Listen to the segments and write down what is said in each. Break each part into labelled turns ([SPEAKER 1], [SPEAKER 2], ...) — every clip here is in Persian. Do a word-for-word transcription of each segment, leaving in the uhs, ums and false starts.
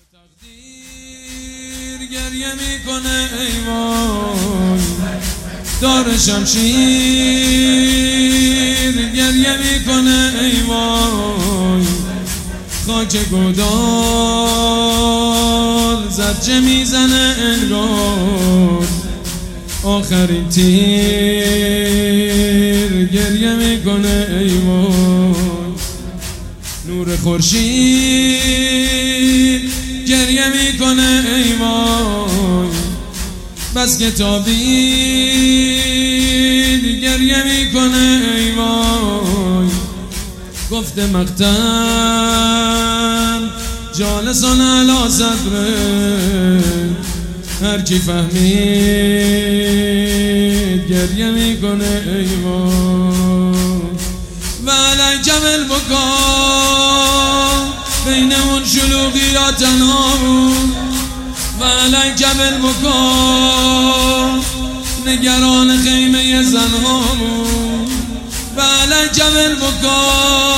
[SPEAKER 1] تقدیر گریه میکنه ای وای، دار شمشیر گریه میکنه ای وای، خاک گودال زجه میزنه انگار، آخرین تیر گریه میکنه ای وای، نور خورشید گریه میکنه ای وای، بس که تابید گریه میکنه ای وای، گفته مقتل جالسان علی صدره، هر کی فهمید گریه میکنه ای وای، و علیکم البکا بین اون شلوغیات تنها بود، و علیکم البکا نگران خیمه زنها بود، و علیکم البکا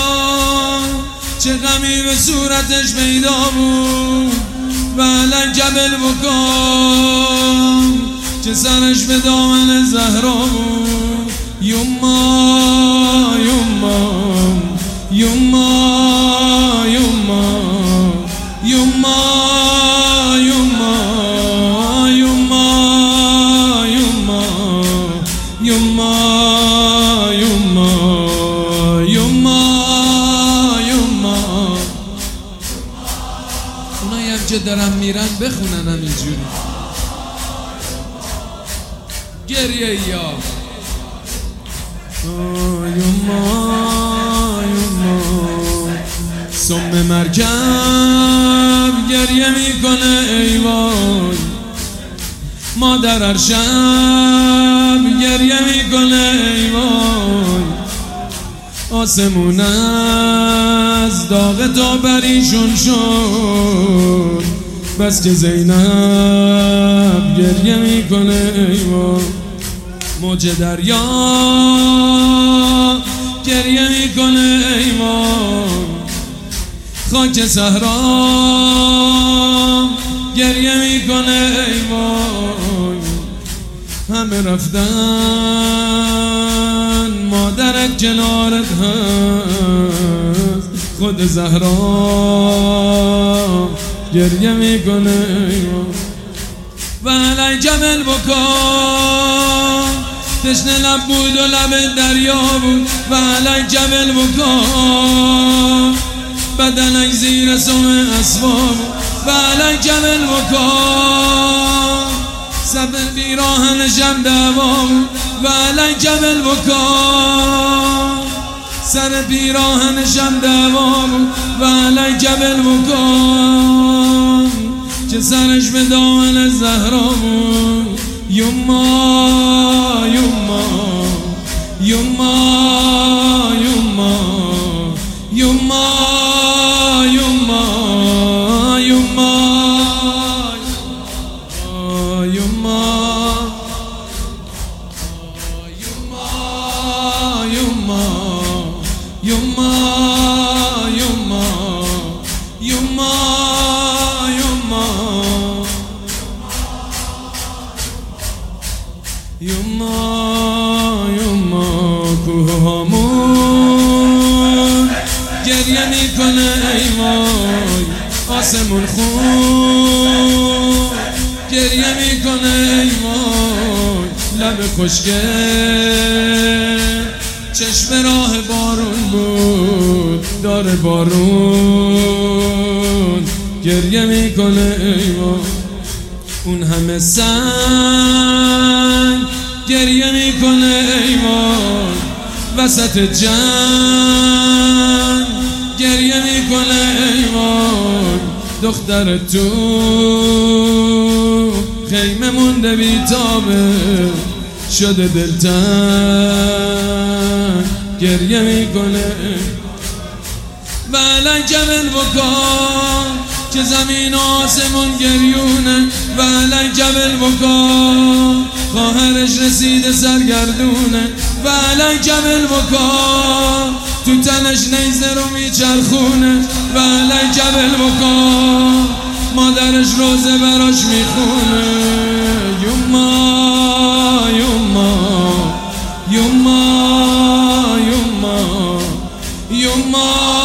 [SPEAKER 1] چه غمی به صورتش پیدا بود، و علیکم البکا چه سرش به دامن زهرا بود، یما یما یما یما یما یما یما یما یما یما یما یما. اونایی هم که دارن میرن بخونن هم اینجوری گریه یا یما یما. سم مرکب گریه میکنه ای وای، مادر هر شب گریه میکنه ای وای، آسمون از داغ تا بریشون شد، بس که زینب گریه میکنه ای وای، موج دریا گریه میکنه ای وای، خاک صحرا گریه میکنه ای وای، همه رفتن مادرت کنارت هست، خود زهرا گریه میکنه ای وای، و علیکم البکا تشنه لب بود و لب دریا بود، و علیکم البکا بدنک زیر سم اسباب، و علیکم البکا سب بیراهن شب دعوا، و علیکم البکا سر بیراهن شب دعوا، و علیکم البکا که سرش به دامن زهرا بود، یما یما یما یما یما یما یما یما یما یما یما یما یما یما کوهامون گریه میکنه ای وای، آسمون خون گریه میکنه ای وای، لب خشکه چشم راه بارون بود، دار بارون گریه میکنه ای وای، اون همه سنگ گریه میکنه ای وای، وسط جنگ گریه میکنه ای وای، دختر تو خیمه مونده بیتابه شده دلتنگ گریه میکنه، و علیکم البکا که زمین و آسمون گریونه، و علیکم البکا خواهرش رسیده سرگردونه، و علیکم البکا تو تنش نیزه رو میچرخونه، و علیکم البکا مادرش روزه براش میخونه. یوما یوما یوما یوما یوما